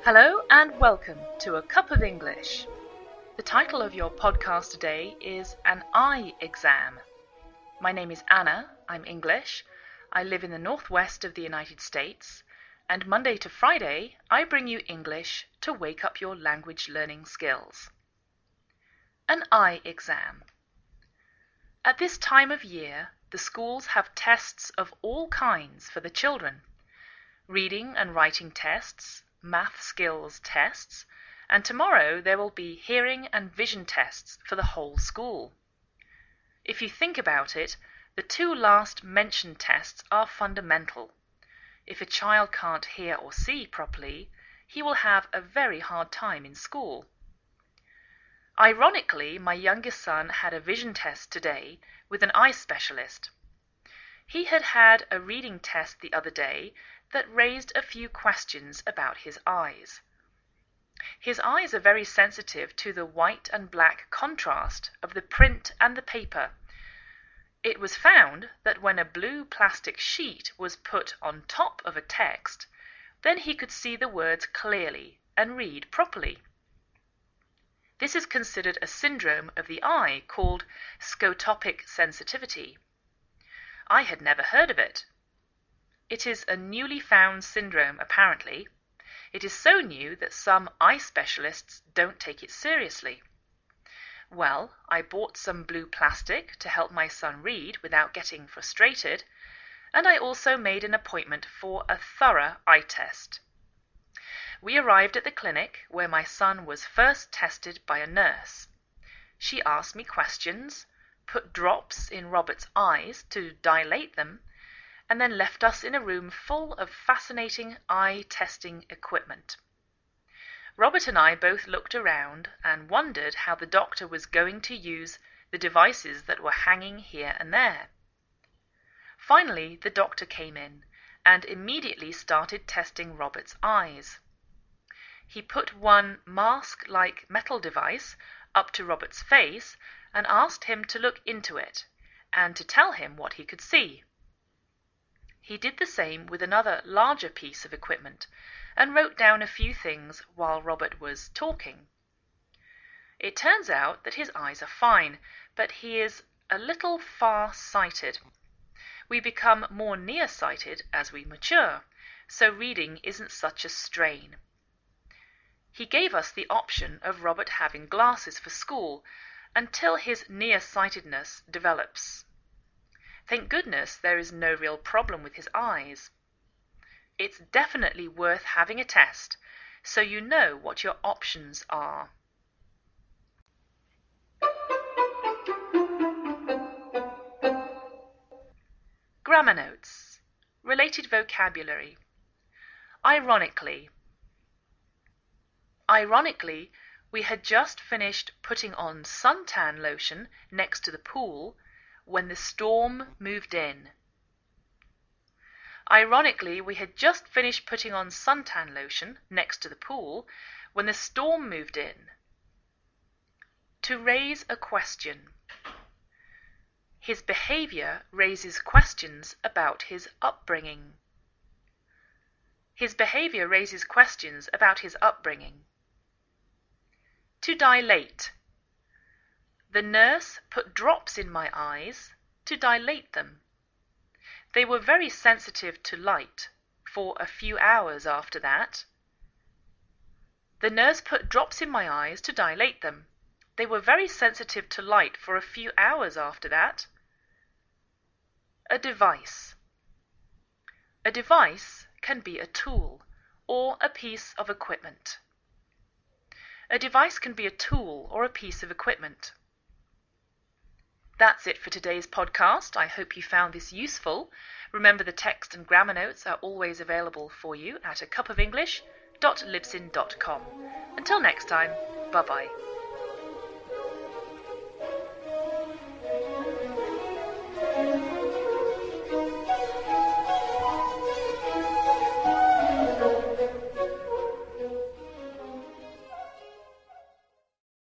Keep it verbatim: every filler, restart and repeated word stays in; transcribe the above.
Hello and welcome to A Cup of English. The title of your podcast today is An Eye Exam. My name is Anna, I'm English, I live in the northwest of the United States, and Monday to Friday I bring you English to wake up your language learning skills. An eye exam. At this time of year, the schools have tests of all kinds for the children. Reading and writing tests, math skills tests, and tomorrow there will be hearing and vision tests for the whole school. If you think about it, the two last mentioned tests are fundamental. If a child can't hear or see properly, he will have a very hard time in school. Ironically, my youngest son had a vision test today with an eye specialist. He had had a reading test the other day that raised a few questions about his eyes. His eyes are very sensitive to the white and black contrast of the print and the paper. It was found that when a blue plastic sheet was put on top of a text, then he could see the words clearly and read properly. This is considered a syndrome of the eye called scotopic sensitivity. I had never heard of it. It is a newly found syndrome, apparently. It is so new that some eye specialists don't take it seriously. Well, I bought some blue plastic to help my son read without getting frustrated, and I also made an appointment for a thorough eye test. We arrived at the clinic where my son was first tested by a nurse. She asked me questions, put drops in Robert's eyes to dilate them, and then left us in a room full of fascinating eye testing equipment. Robert and I both looked around and wondered how the doctor was going to use the devices that were hanging here and there. Finally, the doctor came in and immediately started testing Robert's eyes. He put one mask-like metal device up to Robert's face and asked him to look into it and to tell him what he could see. He did the same with another larger piece of equipment and wrote down a few things while Robert was talking. It turns out that his eyes are fine, but he is a little far-sighted. We become more near-sighted as we mature, so reading isn't such a strain. He gave us the option of Robert having glasses for school until his near-sightedness develops. Thank goodness there is no real problem with his eyes. It's definitely worth having a test, so you know what your options are. Grammar notes. Related vocabulary. Ironically. Ironically, we had just finished putting on suntan lotion next to the pool when the storm moved in. Ironically, we had just finished putting on suntan lotion next to the pool when the storm moved in. To raise a question. His behavior raises questions about his upbringing. His behavior raises questions about his upbringing. To dilate. The nurse put drops in my eyes to dilate them. They were very sensitive to light for a few hours after that. The nurse put drops in my eyes to dilate them. They were very sensitive to light for a few hours after that. A device. A device can be a tool or a piece of equipment. A device can be a tool or a piece of equipment. That's it for today's podcast. I hope you found this useful. Remember, the text and grammar notes are always available for you at a cup of english dot libsyn dot com. Until next time, bye-bye.